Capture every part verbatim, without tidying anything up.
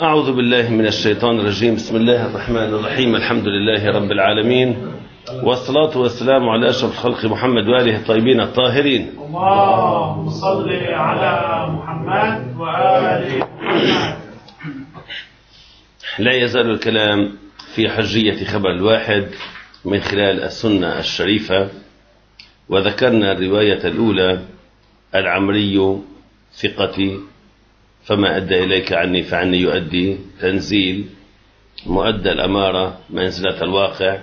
أعوذ بالله من الشيطان الرجيم. بسم الله الرحمن الرحيم. الحمد لله رب العالمين، والصلاة والسلام على أشرف الخلق محمد وآله الطيبين الطاهرين. اللهم صل على محمد وآل محمد. لا يزال الكلام في حجية خبر الواحد من خلال السنة الشريفة، وذكرنا الرواية الأولى: العمري ثقتي فما أدى إليك عني فعني يؤدي، تنزيل مؤدى الأمارة منزلة الواقع،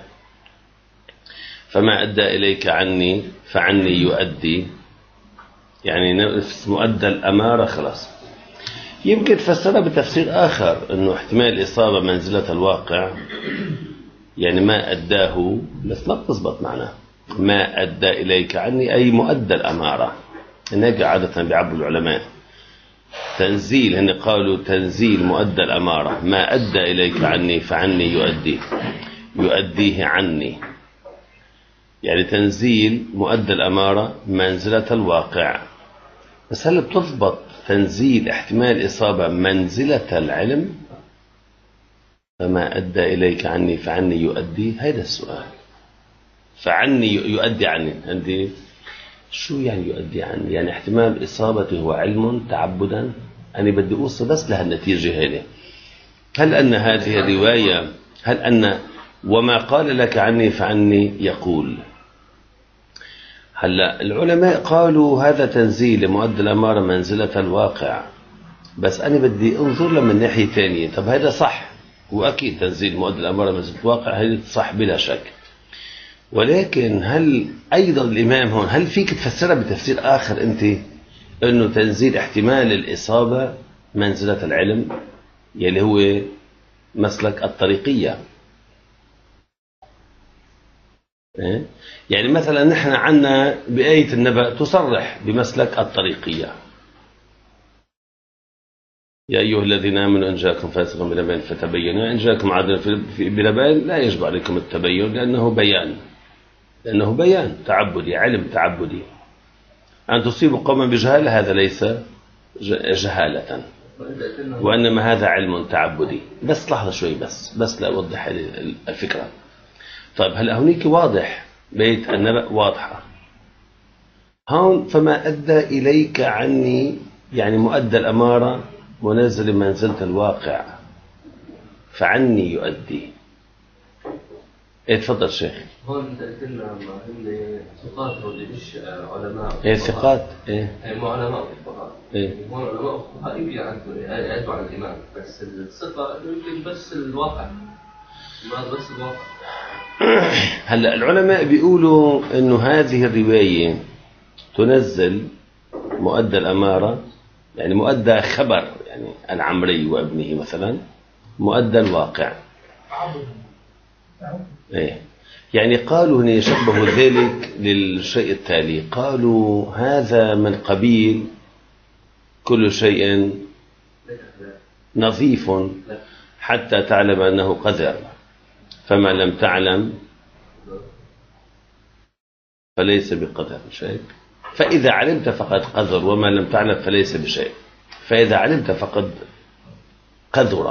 فما أدى إليك عني فعني يؤدي، يعني نفس مؤدى الأمارة. خلاص، يمكن تفسرها بتفسير آخر أنه احتمال الإصابة منزلة الواقع، يعني ما أداه، بس ما بتزبط معنا. ما أدى إليك عني أي مؤدى الأمارة، هناك عادة بيعبوا العلماء تنزيل، هن قالوا تنزيل مؤدى الأمارة، ما أدى إليك عني فعني يؤدي، يؤديه عني، يعني تنزيل مؤدى الأمارة منزلة الواقع. بس هل بتضبط تنزيل احتمال إصابة منزلة العلم؟ فما أدى إليك عني فعني يؤدي، هذا السؤال. فعني يؤدي عني، عندي شو يعني يؤدي عني؟ يعني احتمال إصابته هو علم تعبدا. أنا بدي أوصل بس لهالنتيجة هذه. هل أن هذه الرواية، هل أن وما قال لك عني فعني يقول، هلا العلماء قالوا هذا تنزيل لمؤدى الأمارة منزلة الواقع، بس أنا بدي أنظر له من ناحية ثانية. طب هذا صح، وأكيد تنزيل مؤدى الأمارة منزلة الواقع هذا صح بلا شك، ولكن هل أيضا الإمام هون، هل فيك تفسرها بتفسير آخر أنت، أنه تنزيل احتمال الإصابة منزلة العلم، يلي هو مسلك الطريقية؟ يعني مثلا نحن عنا بآية النبأ تصرح بمسلك الطريقية: يا أيها الذين آمنوا إن جاءكم فاسق بنبأ فتبينوا، إن جاءكم عدل بنبأ لا يجب عليكم التبين، لأنه بيان، لأنه بيان تعبدي، علم تعبدي. أن تصيبوا قوما بجهالة هذا ليس جهالة، وإنما هذا علم تعبدي. بس لحظة شوي، بس بس لأوضح الفكرة. طيب هلا هونيك واضح، بيت النبأ واضحة هون. فما أدى إليك عني يعني مؤدى الأمارة منزل منزلة الواقع، فعني يؤدي. ايه تفضل شيخ. هون انت قلت لنا ما هن ثقات هودي مش علماء. ايه ثقات، ايه هم علماء فقهاء. ايه هون علماء فقهاء يعرفوا يعرفوا عن الإمام، بس الثقة يمكن بس الواقع، ما بس الواقع. هلا العلماء بيقولوا انه هذه الرواية تنزل مؤدى الأمارة، يعني مؤدى خبر، يعني العمري وابنه مثلا، مؤدى الواقع. ايه يعني قالوا هنا يشبه ذلك للشيء التالي، قالوا هذا من قبيل كل شيء نظيف حتى تعلم أنه قذر، فما لم تعلم فليس بقذر شيء، فإذا علمت فقد قذر، وما لم تعلم فليس بشيء، فإذا علمت فقد قذر.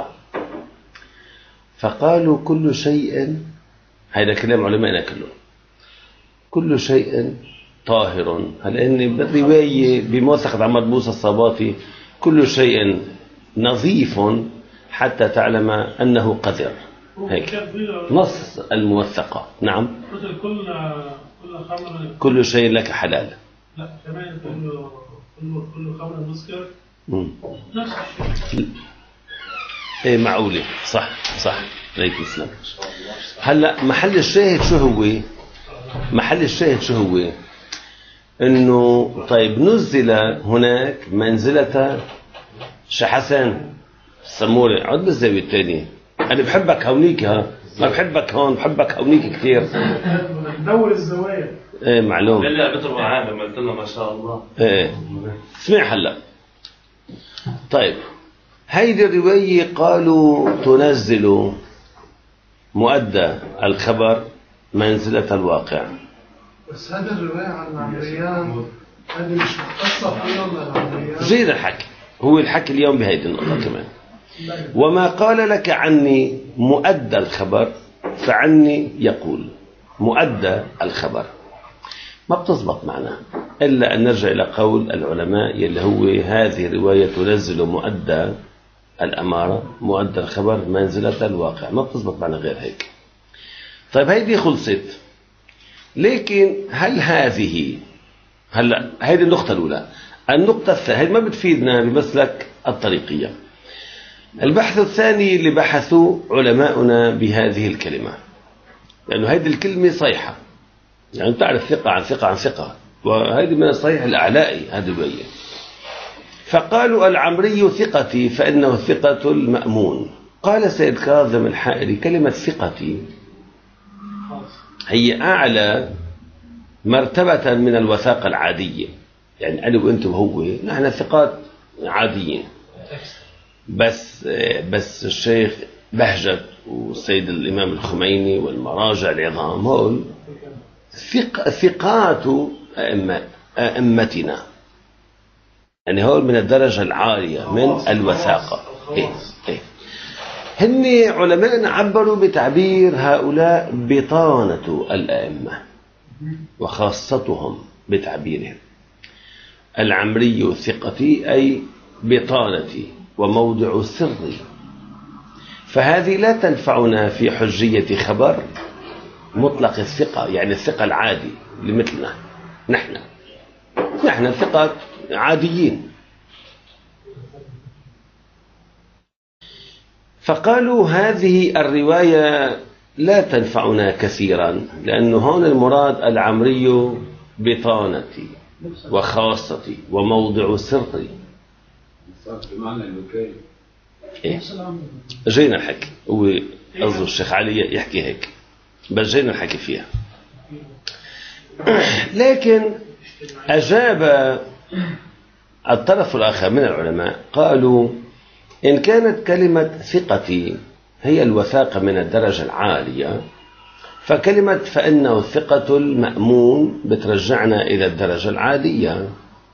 فقالوا كل شيء، هذا كلام علمائنا كلهم، كل شيء طاهر. هل إن بالرواية بموثقة عماد موسى الصباطي كل شيء نظيف حتى تعلم أنه قذر، هيك نص الموثقة. نعم، كل كل خمر كل شيء لك حلال. لا كمان كل كل كل خمر مسكر نفس الشيء. ايه معقولة، صح صح، عليك السلام. هلا محل الشاهد شو هو؟ محل الشاهد شو هو؟ انه طيب نزل هناك منزلة شحسن السموري، عد بالزاوية الثانية. انا بحبك هونيك، ها ما بحبك هون، بحبك هونيك كثير. ندور الزوايا. ايه معلوم. لا بتروح عالم قلت له ما شاء الله. ايه اسمع هلا. طيب هيدي الرواية قالوا تنزل مؤدى الخبر منزلة الواقع. بس هذا الرواية عن العمريان هذه مش مختصة فيهم العمريان. زين الحكي، هو الحكي اليوم بهيدي النقطة كمان. وما قال لك عني مؤدى الخبر فعني يقول مؤدى الخبر. ما بتزبط معنا إلا أن نرجع إلى قول العلماء يلي هو هذه الرواية تنزل مؤدى الأمارة مؤدى الخبر منزلة الواقع. ما بتزبط معنا غير هيك. طيب هيدي خلصت، لكن هل هذه هلا هيدي النقطة الأولى. النقطة الثانية ما بتفيدنا بمسلك الطريقية. البحث الثاني اللي بحثوا علماؤنا بهذه الكلمة، لأنه هذه الكلمة صيحة، يعني تعرف ثقة عن ثقة عن ثقة، وهذه من الصحيح الأعلائي هذه الوية. فقالوا العمري ثقتي فإنه ثقة المأمون. قال سيد كاظم الحائري كلمة ثقتي هي أعلى مرتبة من الوثاقة العادية، يعني أنا وأنت وهو نحن ثقات عاديين، بس بس الشيخ بهجت والسيد الإمام الخميني والمراجع العظام هول ثق ثقات أئمتنا، يعني هول من الدرجة العالية من الوثاقة. إيه إيه هن علماء عبروا بتعبير هؤلاء بطانة الأئمة وخاصتهم بتعبيرهم. العمري ثقتي أي بطانتي وموضع سري. فهذه لا تنفعنا في حجية خبر مطلق الثقة، يعني الثقة العادي لمثلنا نحن نحن ثقات عاديين. فقالوا هذه الرواية لا تنفعنا كثيرا، لأنه هون المراد العمري بطانتي وخاصتي وموضع سري. إيه؟ جينا الحكي، هو قصده الشيخ علي يحكي هيك، بس جينا الحكي فيها. لكن أجاب الطرف الآخر من العلماء قالوا إن كانت كلمة ثقتي هي الوثاقة من الدرجة العالية، فكلمة فإنه الثقة المأمون بترجعنا إلى الدرجة العادية.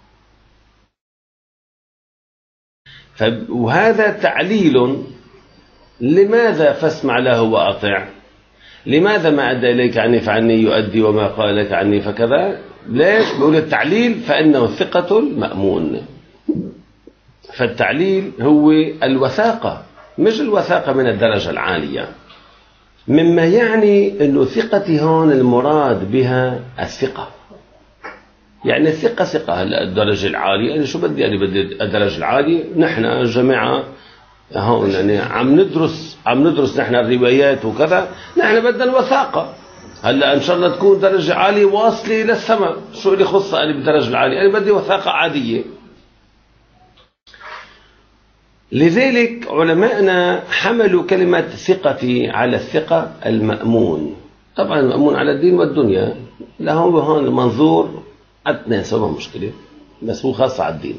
وهذا تعليل. لماذا فاسمع له وأطع؟ لماذا ما أدى إليك عني فعني يؤدي وما قال لك عني فكذا؟ ليش؟ بيقول التعليل فإنه الثقة المأمون. فالتعليل هو الوثاقة، مش الوثاقة من الدرجة العالية، مما يعني أنه ثقتي هون المراد بها الثقة. يعني الثقة ثقة. هلا الدرجة العالية أنا شو بدي؟ يعني بدي الدرجة العالية. نحن الجماعة هون يعني عم ندرس عم ندرس نحن الروايات وكذا، نحن بدنا الوثاقة. هلا إن شاء الله تكون درجة عالية واصلة للسماء، شو اللي خصها أنا بالدرجة العالية؟ أنا بدي وثاقة عادية. لذلك علماءنا حملوا كلمة ثقتي على الثقة المأمون. طبعا المأمون على الدين والدنيا، لا هو هون المنظور أدنى سوى مشكلة، بس هو خاص على الدين.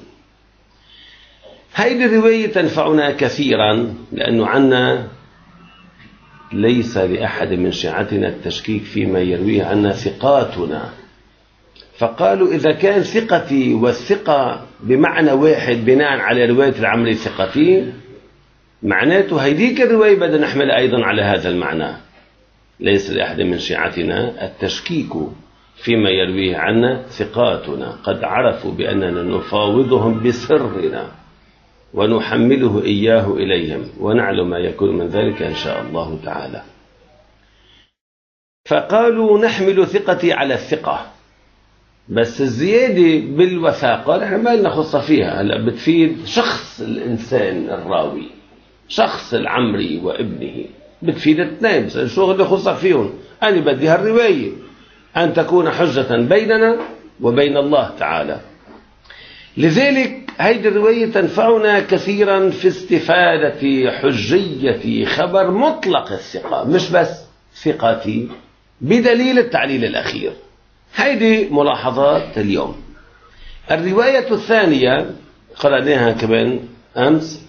هذه الرواية تنفعنا كثيرا، لأنه عنا ليس لأحد من شيعتنا التشكيك فيما يرويه عنا ثقاتنا. فقالوا إذا كان ثقتي والثقة بمعنى واحد بناء على رواية العمري ثقتي، معناته هيديك الرواية بدنا نحمل أيضا على هذا المعنى. ليس لأحد من شيعتنا التشكيك فيما يرويه عنا ثقاتنا، قد عرفوا بأننا نفاوضهم بسرنا ونحمله إياه إليهم ونعلم ما يكون من ذلك إن شاء الله تعالى. فقالوا نحمل ثقتي على الثقة، بس الزيادة بالوثاقة نحن ما لنا خصة فيها. هلا بتفيد شخص الإنسان الراوي، شخص العمري وابنه، بتفيد اثنين، بس شو اللي خصة فيهم؟ أنا بدي هالرواية أن تكون حجة بيننا وبين الله تعالى. لذلك هذه الرواية تنفعنا كثيرا في استفادة حجية خبر مطلق الثقة، مش بس ثقتي بدليل التعليل الأخير. هذه ملاحظات اليوم. الرواية الثانية قرأناها كمان أمس،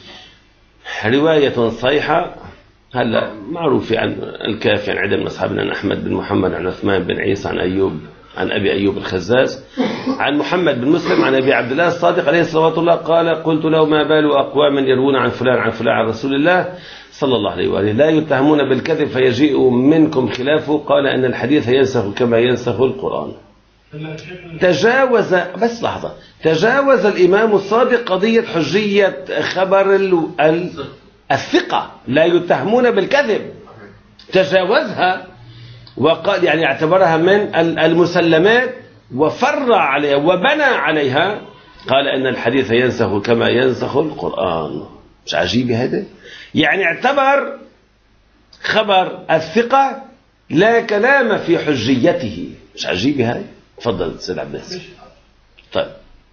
رواية صحيحة. هلا معروف عن الكافي عن عدد من أصحابنا أحمد بن محمد عن عثمان بن عيسى عن أيوب عن أبي أيوب الخزاز عن محمد بن مسلم عن أبي عبد الله الصادق عليه الصلاة والله قال قلت له ما بال أقوام يروون عن فلان عن فلان عن رسول الله صلى الله عليه وآله لا يتهمون بالكذب فيجيء منكم خلافه قال أن الحديث ينسخ كما ينسخ القرآن. تجاوز بس لحظة تجاوز الإمام الصادق قضية حجية خبر الثقة لا يتهمون بالكذب، تجاوزها وقال يعني اعتبرها من المسلمات وفر عليها وبنى عليها، قال أن الحديث ينسخ كما ينسخ القرآن. مش عجيب هذا؟ يعني اعتبر خبر الثقة لا كلام في حجيته. مش عجيب هاي؟ تفضل سيد عباس. طيب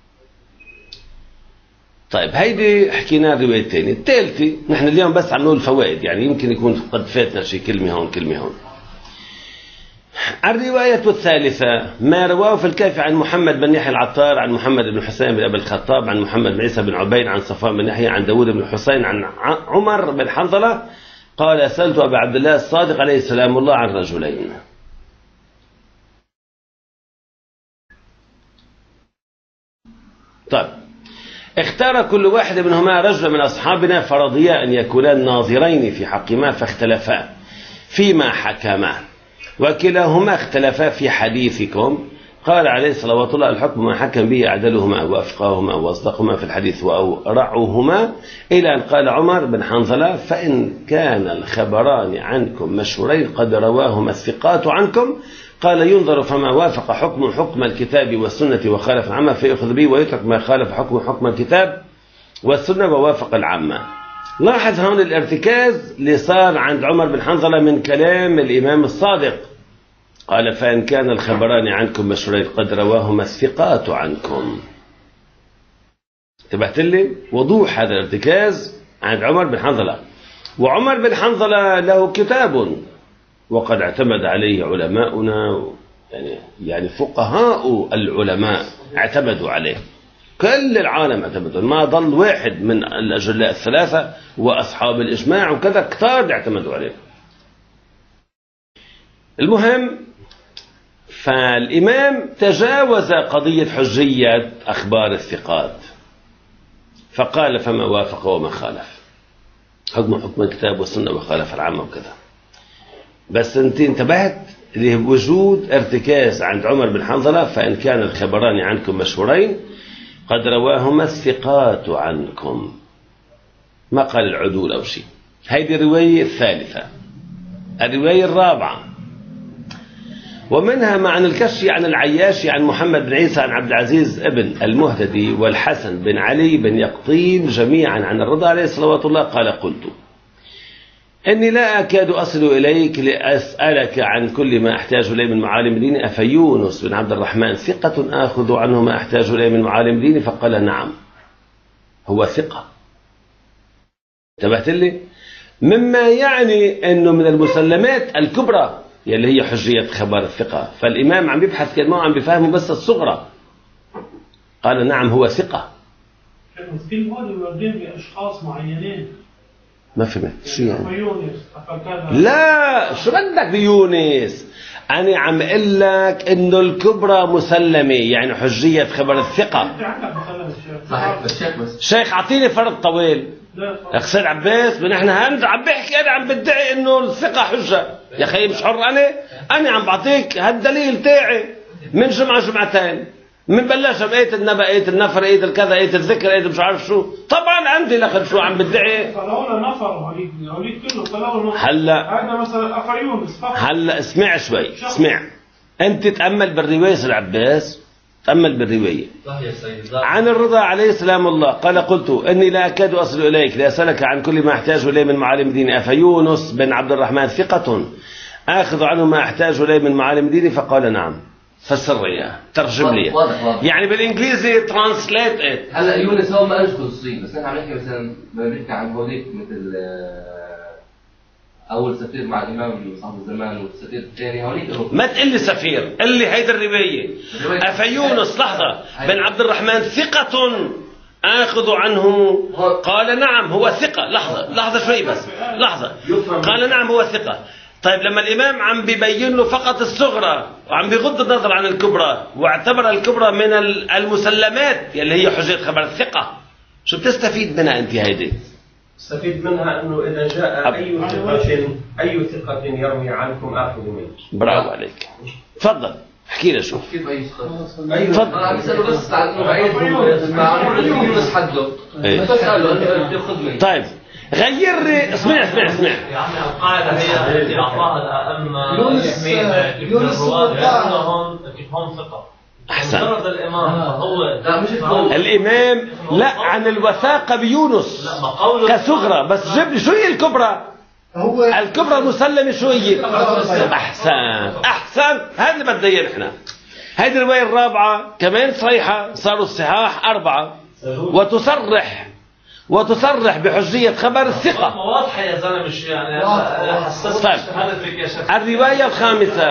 طيب هيدي حكينا الرواية الثانية. الثالثة نحن اليوم بس عم نقول الفوائد، يعني يمكن يكون قد فاتنا شيء كلمة هون كلمة هون. الرواية الثالثة ما رواه في الكافي عن محمد بن يحيى العطار عن محمد بن حسين بن أبي الخطاب عن محمد بن عيسى بن عبيد عن صفوان بن يحيى عن داود بن حسين عن عمر بن حنظلة قال سألت أبا عبد الله الصادق عليه السلام الله عن رجلين. طيب اختار كل واحد منهما رجلا من أصحابنا فرضيا أن يكونان ناظرين في حقهما فاختلفا فيما حكما وكلاهما اختلفا في حديثكم. قال عليه الصلاة والله الحكم ما حكم به أعدلهما وأفقاهما وأصدقهما في الحديث وأورعهما إلى أن قال عمر بن حنظلة فإن كان الخبران عنكم مشهورين قد رواهما الثقات عنكم قال ينظر فما وافق حكم حكم الكتاب والسنة وخالف العامة فيأخذ به ويترك ما خالف حكم حكم الكتاب والسنة ووافق العامة. لاحظ هون الارتكاز اللي صار عند عمر بن حنظلة من كلام الإمام الصادق. قال فإن كان الخبران عنكم مشهورين قد رواهما الثقات عنكم. انتبهت لي؟ وضوح هذا الارتكاز عند عمر بن حنظلة. وعمر بن حنظلة له كتاب وقد اعتمد عليه علماؤنا، يعني يعني فقهاء العلماء اعتمدوا عليه، كل العالم اعتمدوا، ما ضل واحد من الأجلاء الثلاثة وأصحاب الإجماع وكذا كتار اعتمدوا عليه. المهم فالإمام تجاوز قضية حجية أخبار الثقات فقال فما وافق وما خالف حكم حكم الكتاب والسنة وخالف العامة وكذا. بس انت انتبهت لوجود ارتكاز عند عمر بن حنظلة فإن كان الخبران عنكم مشهورين قد رواهما الثقات عنكم، ما قال العدول أو شيء. هذه الرواية الثالثة. الرواية الرابعة ومنها مع الكشي عن العياشي عن محمد بن عيسى عن عبد العزيز ابن المهتدي والحسن بن علي بن يقطين جميعا عن الرضا عليه الصلاة والله قال قلت إني لا أكاد أصل إليك لأسألك عن كل ما أحتاج إليه من معالم ديني أفيونس بن عبد الرحمن ثقة آخذ عنه ما أحتاج إليه من معالم ديني فقال نعم هو ثقة. انتبهت لي؟ مما يعني أنه من المسلمات الكبرى يلي هي حجية خبر الثقة، فالإمام عم يبحث كلمة عم بفهمه بس الصغرى. قال نعم هو ثقة. كل هول يوردين بأشخاص معينين. ما فهمت شو يعني؟ يونس لا شو بدك بيونس؟ أنا عم أقول لك إنه الكبرى مسلمة يعني حجية خبر الثقة. صحيح بس شيخ بس شيخ أعطيني فرق طويل. أخسر عباس نحن هند عم بحكي أنا عم بدعي إنه الثقة حجة يا أخي مش حر أنا أنا عم بعطيك هالدليل تاعي من جمعة جمعتين من بلش بقيت النبأ قيت النفر قيت الكذا قيت الذكر قيت مش عارف شو. طبعا عندي لخر شو عم بدعي فلولا نفر هوليك هوليك كله فلولا نفر. هلا هذا مثلا أفيونس هلا اسمع شوي اسمع أنت تأمل بالرواية سيد عباس تأمل بالرواية عن الرضا عليه السلام الله قال قلت إني لا أكاد أصل إليك لأسألك عن كل ما أحتاج إليه من معالم ديني أفيونس بن عبد الرحمن ثقة آخذ عنه ما أحتاج إليه من معالم ديني فقال نعم. فسر إياه ترجم لي يعني بالإنجليزي ترانسليت إت. هلا يونس هو ما أجده الصين بس نحن عم نحكي مثلا ما بنحكي عن هوليك مثل أول سفير مع الإمام صاحب الزمان والسفير الثاني هوليك ما تقول لي سفير قل لي هيدا الرواية أفيونس لحظة بن عبد الرحمن ثقة آخذ عنه قال نعم هو ثقة. لحظة لحظة شوي بس لحظة قال نعم هو ثقة. طيب لما الإمام عم بيبين له فقط الصغرى وعم بيغض النظر عن الكبرى واعتبر الكبرى من المسلمات اللي هي حجية خبر الثقة، شو بتستفيد منها أنت هيدي؟ استفيد منها أنه إذا جاء أي ثقة أي ثقة يروي عنكم آخذ منه. برافو عليك. تفضل احكي لي شو كيف أي ثقة؟ تفضل. أنا عم بسأله بس عن إنه بعيد مع يونس حده. بسأله إنه بياخذ مني. طيب غير لي. اسمع اسمع اسمع. يعني القاعدة هي التي أعطاها الأئمة يحميهم الرواة لأنهم هم ثقة. أحسن. مجرد الإمام فهو لا مش القول. الإمام لا عن الوثاقة بيونس كصغرى، بس جيب لي شو هي الكبرى؟ هو الكبرى المسلمة شو هي؟ أحسن أحسن، هذا اللي بدنا إياه نحن. هذه الرواية الرابعة كمان صحيحة، صاروا الصحاح أربعة، وتصرح وتصرح بحجية خبر الثقة. واضحة يا زلمة مش يعني طيب الرواية الخامسة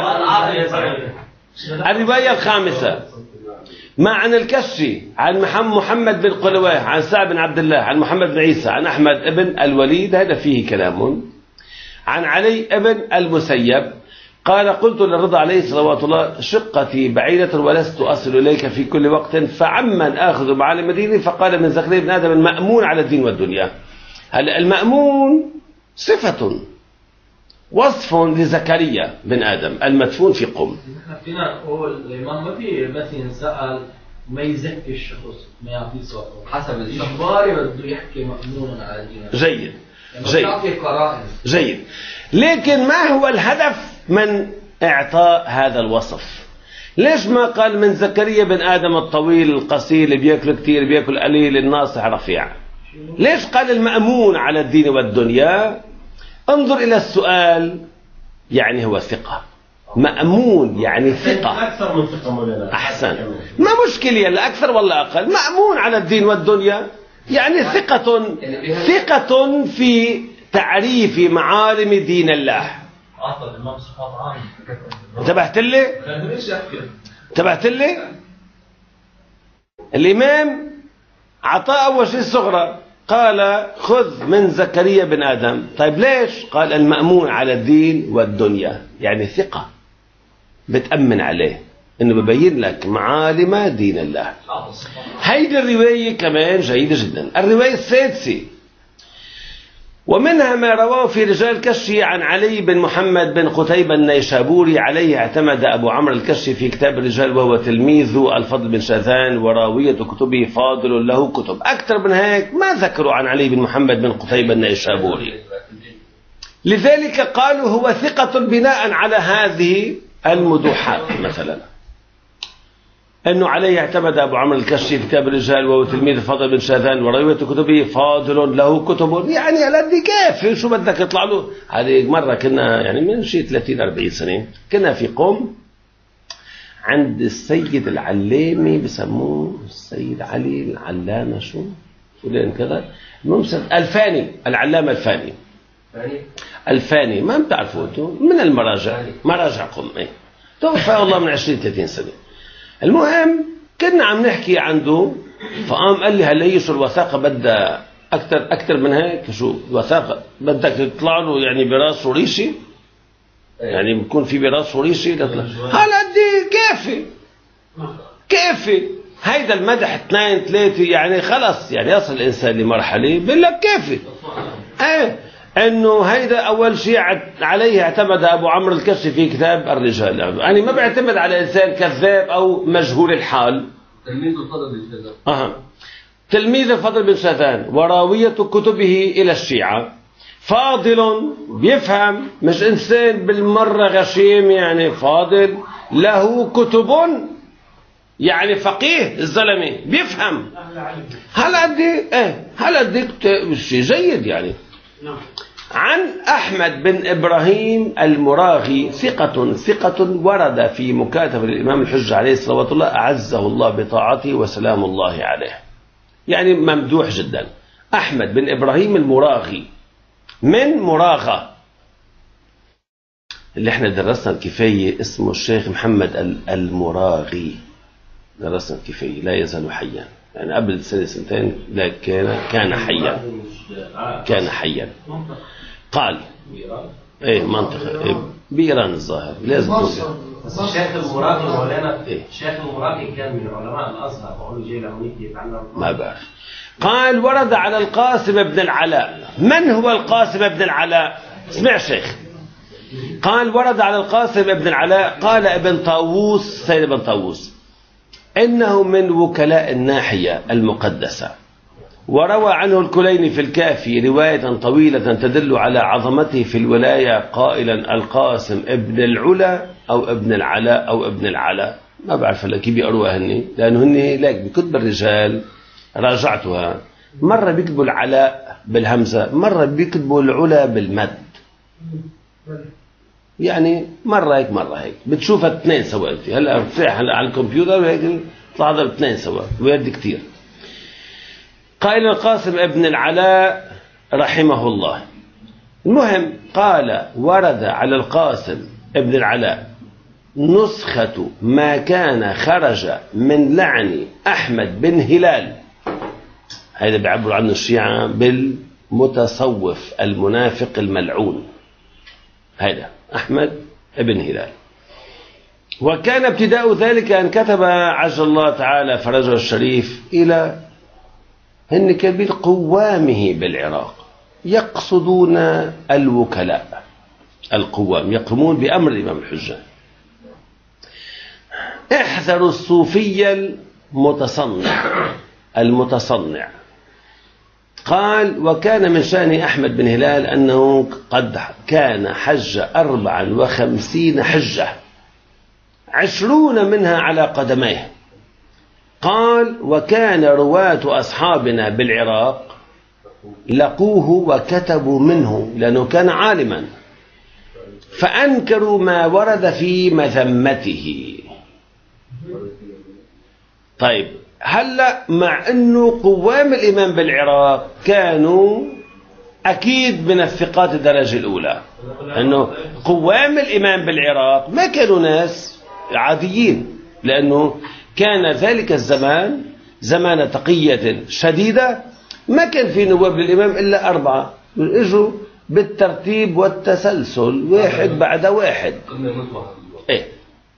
الرواية الخامسة ما عن الكشي عن محمد بن قلواه عن سعد بن عبد الله عن محمد بن عيسى عن أحمد ابن الوليد، هذا فيه كلام. عن علي ابن المسيب قال قلت للرضا عليه صلوات الله شقتي بعيدة ولست أصل إليك في كل وقت فعمن آخذ معالم ديني؟ فقال من زكريا بن آدم المأمون على الدين والدنيا. هلا المأمون صفة وصف لزكريا بن آدم المدفون في قم. نحن فينا هو الإمام ما في بس ينسأل ما يزكي الشخص ما يعطيه صوت حسب الشخص. إجباري بده يحكي مأمون على الدين. جيد جيد. يعطي قرائن. جيد. لكن ما هو الهدف من إعطاء هذا الوصف؟ ليش ما قال من زكريا بن آدم الطويل القصير اللي بياكل كثير بياكل قليل الناصح رفيع؟ ليش قال المأمون على الدين والدنيا؟ انظر إلى السؤال، يعني هو ثقة. مأمون يعني ثقة. أكثر من ثقة مولانا. أحسن، ما مشكلة يلا أكثر ولا أقل. مأمون على الدين والدنيا يعني ثقة ثقة في تعريف معالم دين الله. أعطى الإمام صفات عامة. انتبهت لي؟ انتبهت لي؟ الإمام عطاء أول شيء الصغرى، قال خذ من زكريا بن آدم. طيب ليش؟ قال المأمون على الدين والدنيا، يعني ثقة بتأمن عليه إنه ببين لك معالم دين الله. هيدي الرواية كمان جيدة جدا. الرواية السادسة ومنها ما رواه في رجال الكشي عن علي بن محمد بن قتيبة النيشابوري عليه اعتمد أبو عمرو الكشي في كتاب الرجال وهو تلميذ الفضل بن شاذان وراوية كتبه فاضل له كتب. أكثر من هيك ما ذكروا عن علي بن محمد بن قتيبة النيشابوري، لذلك قالوا هو ثقة بناء على هذه المدوحات. مثلا أنه عليه اعتمد أبو عمرو الكشي في كتاب الرجال وهو تلميذ الفضل بن شاذان وراوية كتبه فاضل له كتب، يعني على قد كيف شو بدك يطلع له. هذه مرة كنا يعني من شيء ثلاثين أربعين سنة كنا في قم عند السيد العلامي بسموه السيد علي العلامة شو فلان كذا الممسد الفاني، العلامة الفاني الفاني ما بتعرفوا انتم، من المراجع مراجع قم ايه توفى والله من عشرين ثلاثين سنة. المهم كنا عم نحكي عنده فقام قال لي هل هي شو الوثاقة بدها أكثر أكثر من هيك؟ شو الوثاقة بدك تطلع له يعني براسه ريشي، يعني بيكون في براسه ريشي تطلع هلا دي كيفي كيفي هيدا المدح اثنين ثلاثة يعني خلص يعني يصل الإنسان لمرحلة بيقول لك كيفي ايه انه هيدا اول شيء عليه اعتمد ابو عمرو الكشي في كتاب الرجال، يعني ما بيعتمد على انسان كذاب او مجهول الحال. تلميذ الفضل بن شاذان اها تلميذ الفضل بن شاذان وراوية كتبه الى الشيعة فاضل بيفهم، مش انسان بالمرة غشيم، يعني فاضل له كتب، يعني فقيه الزلمه بيفهم. هل قد ايه هل قد شيء جيد يعني. عن أحمد بن إبراهيم المراغي ثقة ثقة ورد في مكاتبة الإمام الحجة عليه صلوات الله أعزه الله بطاعته وسلام الله عليه، يعني ممدوح جدا. أحمد بن إبراهيم المراغي من مراغة اللي احنا درسنا الكفاية، اسمه الشيخ محمد المراغي، درسنا الكفاية، لا يزال حيا، يعني قبل سنة سنتين لا كان كان حيا كان حيا. قال ايه منطقة إيه بإيران الظاهر لازم تكون. بس الشيخ المراقي مولانا إيه؟ الشيخ المراقي كان من علماء الازهر وقالوا جاي لهونيك يتعلم. ما بعرف. قال ورد على القاسم بن العلاء. من هو القاسم بن العلاء؟ اسمع شيخ. قال ورد على القاسم بن العلاء قال ابن طاووس سيد ابن طاووس إنه من وكلاء الناحية المقدسة، وروى عنه الكليني في الكافي رواية طويلة تدل على عظمته في الولاية قائلا القاسم ابن العلا أو ابن العلاء أو ابن العلاء. ما بعرف هلا كيف بيقروها هني، لأنه هني لك بكتب الرجال راجعتها مرة بيكتبوا العلاء بالهمزة، مرة بيكتبوا العلا بالمد، يعني مرة هيك مرة هيك بتشوفها اثنين سوا. انت هلا بتفتح هلا على الكمبيوتر وهيك طلع هذا اثنين سوا ويرد كثير. قال القاسم ابن العلاء رحمه الله. المهم قال ورد على القاسم ابن العلاء نسخة ما كان خرج من لعن أحمد بن هلال. هذا بيعبروا عنه الشيعة بالمتصوف المنافق الملعون، هذا أحمد بن هلال. وكان ابتداء ذلك أن كتب عجل الله تعالى فرجه الشريف إلى هن كبير قوامه بالعراق، يقصدون الوكلاء القوام يقومون بأمر الإمام الحجة. احذروا الصوفي المتصنع المتصنع. قال وكان من شأن أحمد بن هلال أنه قد كان حج أربعا وخمسين حجة عشرون منها على قدميه. قال وكان رواة أصحابنا بالعراق لقوه وكتبوا منه لأنه كان عالما، فأنكروا ما ورد في مذمته. طيب هلأ مع أنه قوام الإمام بالعراق كانوا أكيد من الثقات الدرجة الأولى، أنه قوام الإمام بالعراق ما كانوا ناس عاديين، لأنه كان ذلك الزمان زمان تقية شديدة، ما كان في نواب للإمام إلا أربعة اجوا بالترتيب والتسلسل واحد بعد واحد. إيه.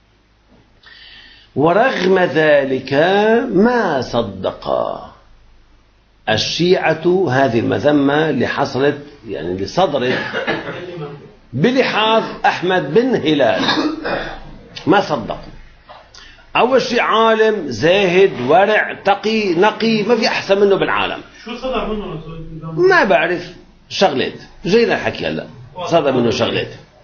ورغم ذلك ما صدق الشيعة هذه المذمة اللي حصلت يعني اللي صدرت بلحاظ أحمد بن هلال، ما صدقوا. أول شيء عالم زاهد ورع تقي نقي ما في أحسن منه بالعالم. شو صدر منه؟ ما بعرف شغلات جينا الحكي هلا صدر منه شغلات.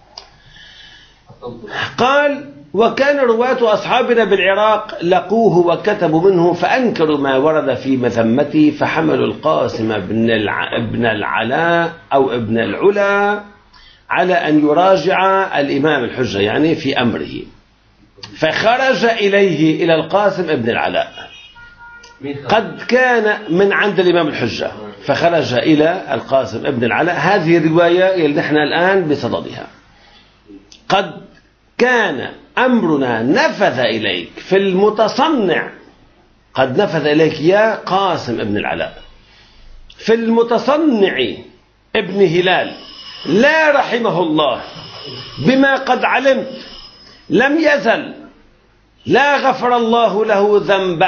قال وكان رواة أصحابنا بالعراق لقوه وكتبوا منه فأنكروا ما ورد في مذمته، فحملوا القاسم بن الع... ابن العلاء أو ابن العلا على أن يراجع الإمام الحجة يعني في أمره، فخرج إليه إلى القاسم ابن العلاء قد كان من عند الإمام الحجة، فخرج إلى القاسم ابن العلاء. هذه الرواية اللي نحن الآن بصددها. قد كان أمرنا نفذ إليك في المتصنع، قد نفذ إليك يا قاسم ابن العلاء في المتصنع ابن هلال لا رحمه الله بما قد علمت لم يزل لا غفر الله له ذنبه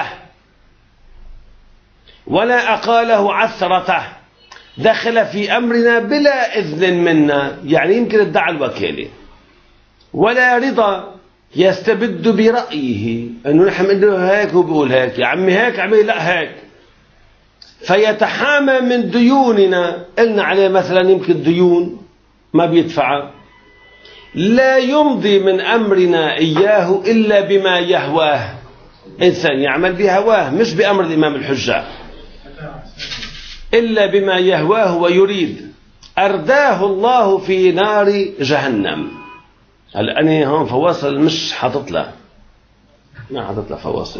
ولا أقاله عثرته، دخل في أمرنا بلا إذن منا، يعني يمكن ادعى الوكالة، ولا رضا يستبد برأيه أنه نحن منه هيك وبقول هيك، يا عمي هيك عمي لا هيك، فيتحامى من ديوننا. قلنا عليه مثلا يمكن ديون ما بيدفعها، لا يمضي من أمرنا إياه إلا بما يهواه. إنسان يعمل بهواه مش بأمر الإمام الحجة، إلا بما يهواه ويريد أرداه الله في نار جهنم. هلا أنا هون فواصل مش حاطط له، ما حاطط له فواصل.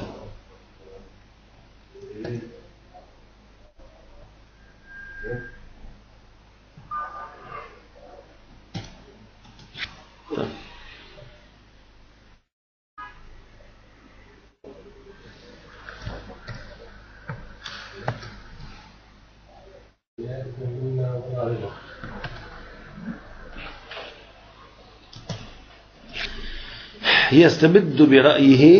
يستبد برأيه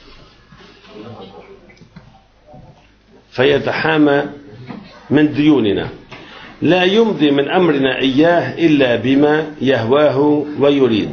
فيتحامى من ديوننا، لا يمضي من أمرنا إياه إلا بما يهواه ويريد.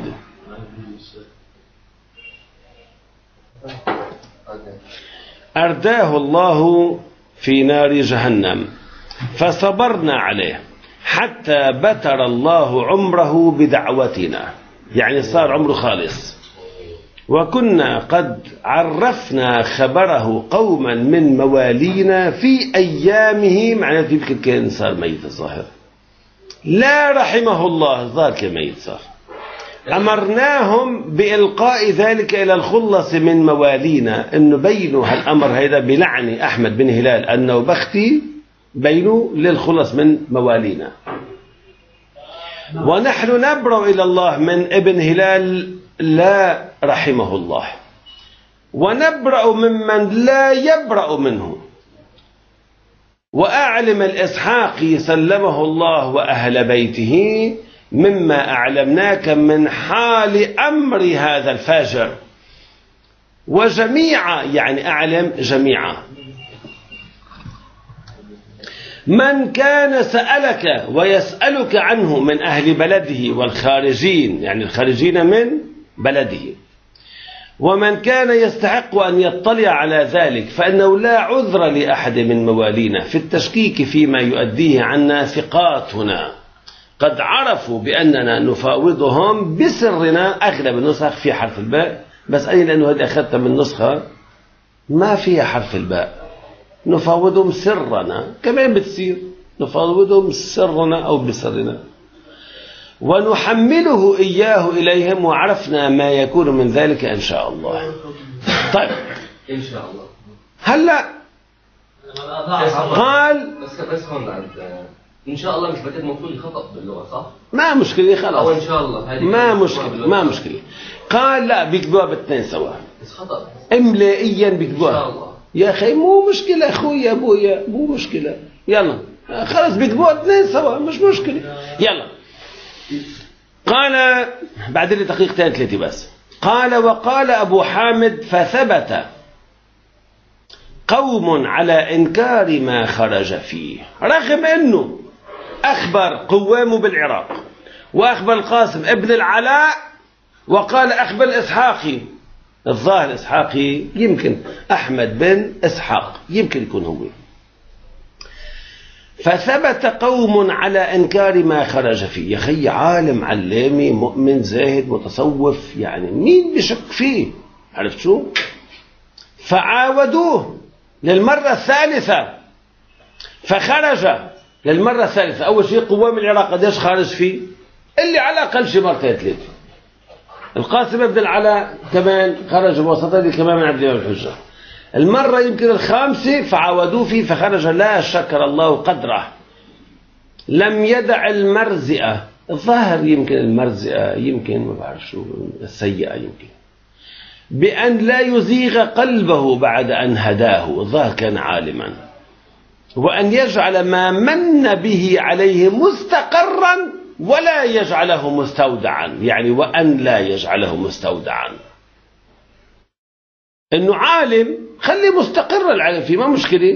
أرداه الله في نار جهنم فصبرنا عليه حتى بتر الله عمره بدعوتنا، يعني صار عمره خالص. وكنا قد عرفنا خبره قوما من موالينا في أيامه، معناه في يمكن كان صار ميت الظاهر، لا رحمه الله الظاهر كان ميت صار. أمرناهم بإلقاء ذلك إلى الخلص من موالينا، أنه بينوا هالأمر هذا بلعن أحمد بن هلال أنه بختي بينوا للخلص من موالينا. ونحن نبرأ إلى الله من ابن هلال لا رحمه الله، ونبرأ ممن لا يبرأ منه. وأعلم الإسحاقي سلمه الله وأهل بيته مما أعلمناك من حال أمر هذا الفاجر، وجميعا يعني أعلم جميعا من كان سألك ويسألك عنه من أهل بلده والخارجين، يعني الخارجين من بلده، ومن كان يستحق أن يطلع على ذلك، فإنه لا عذر لأحد من موالينا في التشكيك فيما يؤديه عنا. ثقاتنا قد عرفوا بأننا نفاوضهم بسرنا. أغلب النسخ في حرف الباء، بس أي لأنه هذه أخذتها من نسخة ما فيها حرف الباء. نفاوضهم سرنا، كمان بتصير نفاوضهم سرنا أو بسرنا، ونحمله إياه إليهم، وعرفنا ما يكون من ذلك إن شاء الله. طيب إن شاء الله. هلأ قال بس بس هون عند إن شاء الله مش بدأت المفروض يخطأ باللغة صح؟ ما مشكلة خلاص. أو إن شاء الله ما مشكلة ما مشكلة. قال لا بيكتبوها بالاثنين سوا. بس خطأ. إملائيا بيكتبوها. إن شاء الله. يا أخي مو مشكلة أخويا أبويا، مو مشكلة. يلا خلاص بيكتبوها اثنين سوا مش مشكلة. يلا. قال بعد لي دقيقتين ثلاثة بس. قال وقال أبو حامد فثبت قوم على إنكار ما خرج فيه، رغم أنه أخبر قوامه بالعراق، وأخبر القاسم ابن العلاء، وقال أخبر الإسحاقي، الظاهر الإسحاقي يمكن أحمد بن إسحاق يمكن يكون هو. فثبت قوم على إنكار ما خرج فيه. يا أخي عالم علامي مؤمن زاهد متصوف، يعني مين بشك فيه؟ عرفت شو؟ فعاودوه للمرة الثالثة فخرج للمرة الثالثة. أول شيء قوام العراق قديش خارج فيه؟ اللي على الأقل شي مرتين ثلاثة. القاسم بن العلاء كمان خرج بوسطين كمان من عبد الله الحجة. المرة يمكن الخامسة فعاودوه فيه فخرج لا شكر الله قدره. لم يدع المرزئة، الظاهر يمكن المرزئة يمكن ما بعرف شو السيئة، يمكن بأن لا يزيغ قلبه بعد أن هداه، الظاهر كان عالما، وأن يجعل ما من به عليه مستقرا ولا يجعله مستودعا، يعني وأن لا يجعله مستودعا. إنه عالم خلي مستقر العلم فيه ما مشكلة،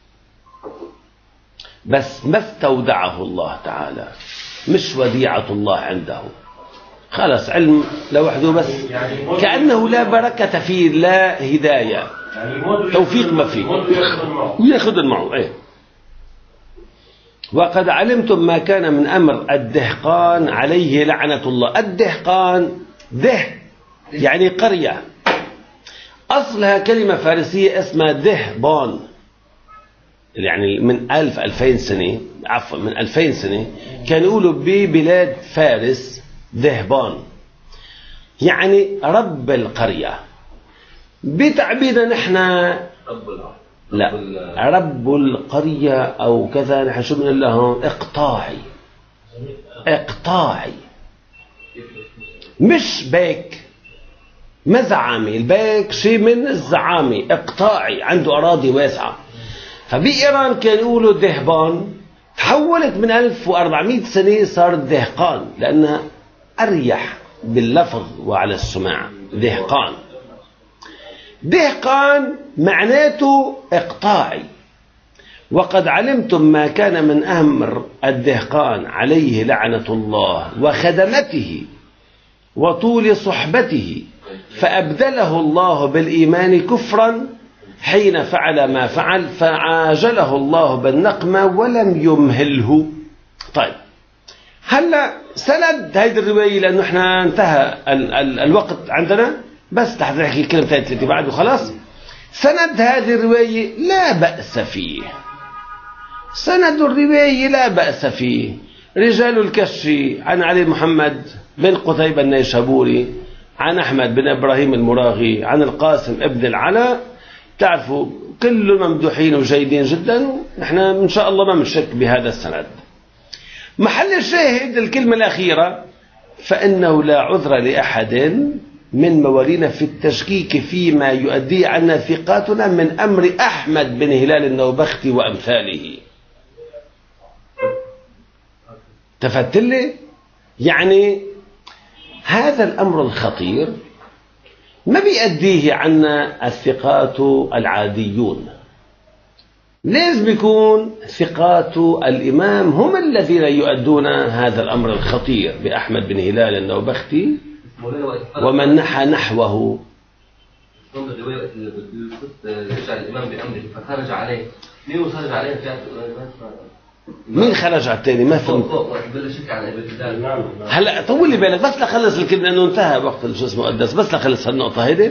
بس ما استودعه الله تعالى، مش وديعة الله عنده، خلص علم لوحده بس، كأنه لا بركة فيه لا هداية، توفيق ما فيه ويأخذ معه. ايه وقد علمتم ما كان من أمر الدهقان عليه لعنة الله. الدهقان ده يعني قرية، أصلها كلمة فارسية اسمها دهبان، يعني من ألف ألفين سنة، عفوا من ألفين سنة كانوا يقولوا ببلاد فارس دهبان، يعني رب القرية. بتعبيرنا نحن رب العالم. لا رب القرية أو كذا، نحن شو بنقول لهم؟ إقطاعي. إقطاعي مش بيك، ما زعامي. البيك شيء من الزعامي، إقطاعي عنده أراضي واسعة. فبإيران كانوا يقولوا دهبان، تحولت من ألف وأربعمائة سنة صارت دهقان، لأنها أريح باللفظ وعلى السماع. دهقان دهقان معناته إقطاعي، وقد علمتم ما كان من أمر الدهقان عليه لعنة الله وخدمته وطول صحبته، فأبدله الله بالإيمان كفرا حين فعل ما فعل، فعاجله الله بالنقمة ولم يمهله. طيب هلا سند هيدي الرواية، لأنه احنا انتهى ال ال الوقت عندنا، بس تحت نحكي كلمتين ثلاثة بعد وخلاص. سند هذه الرواية لا بأس فيه، سند الرواية لا بأس فيه. رجال الكشف عن علي محمد بن قتيبة النيشابوري عن أحمد بن إبراهيم المراغي عن القاسم ابن العلاء، تعرفوا كل ممدوحين وجيدين جدا، نحن إن شاء الله ما بنشك بهذا السند. محل الشاهد الكلمة الأخيرة: فإنه لا عذر لأحد من موالينا في التشكيك فيما يؤدي عنا ثقاتنا من أمر أحمد بن هلال النوبختي وأمثاله. تفت لي؟ يعني هذا الأمر الخطير ما بيأديه عنا الثقات العاديون، لازم يكون ثقات الإمام هم الذين يؤدون هذا الأمر الخطير بأحمد بن هلال النوبختي ومن نحى نحوه. رجع الإمام بأمره فخرج عليه، مين خرج عليه؟ مين خرج على الثاني؟ ما فهمت. هلا طول لي بالك بس لخلص الكلمة لأنه انتهى وقت شو اسمه قدس، بس لخلص هالنقطة هيدي.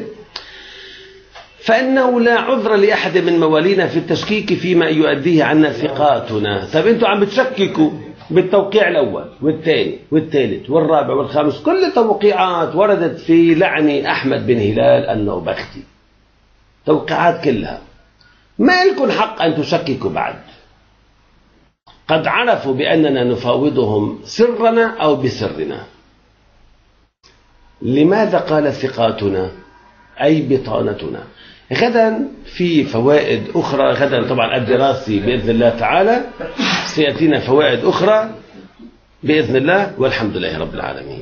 فإنه لا عذر لأحد من موالينا في التشكيك فيما يؤديه عنا ثقاتنا. طيب أنتم عم بتشككوا بالتوقيع الأول والثاني والثالث والرابع والخامس، كل التوقيعات وردت في لعن أحمد بن هلال النوبختي، توقيعات كلها، ما لكم حق أن تشككوا بعد. قد عرفوا بأننا نفاوضهم سرنا أو بسرنا. لماذا قال ثقاتنا أي بطانتنا؟ غدا في فوائد أخرى، غدا طبعا الدراسي بإذن الله تعالى سيأتينا فوائد أخرى بإذن الله، والحمد لله رب العالمين.